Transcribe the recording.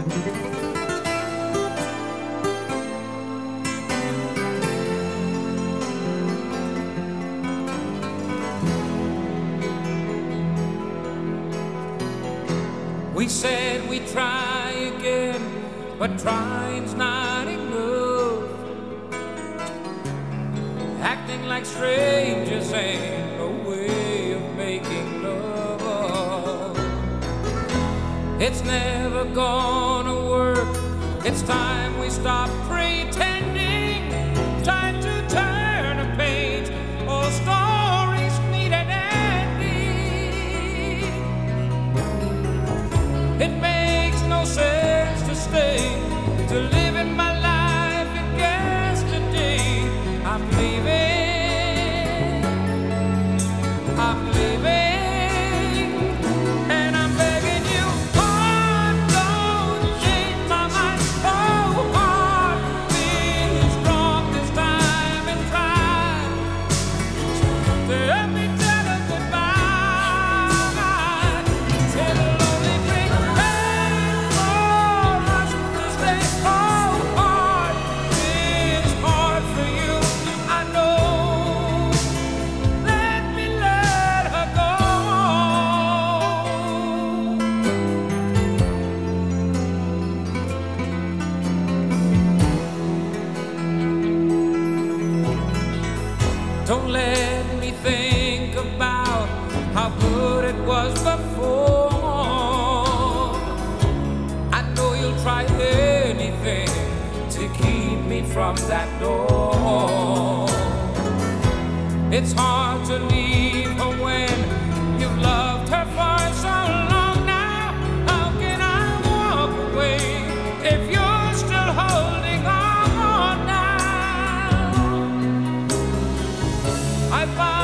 We said we'd try again, but trying's not enough. Acting like strangers ain't no way of making love. It's never gonna work. It's time we stop pretending. Time to turn a page. All stories need an ending. It makes no sense to stay, to live in my life in yesterday. I'm leaving, I'm leaving, and I'm begging you, heart, don't change my mind. Oh, heart, be strong this time and try to help me tell her goodbye. Tell the lonely bring pain for us to stay. Oh, heart, it's hard for you, I know. Let me let her go. Don't let me think about how good it was before. I know you'll try anything to keep me from that door. It's hard to leave her when you've loved her for so long now. How can I walk away if you're still holding on now? I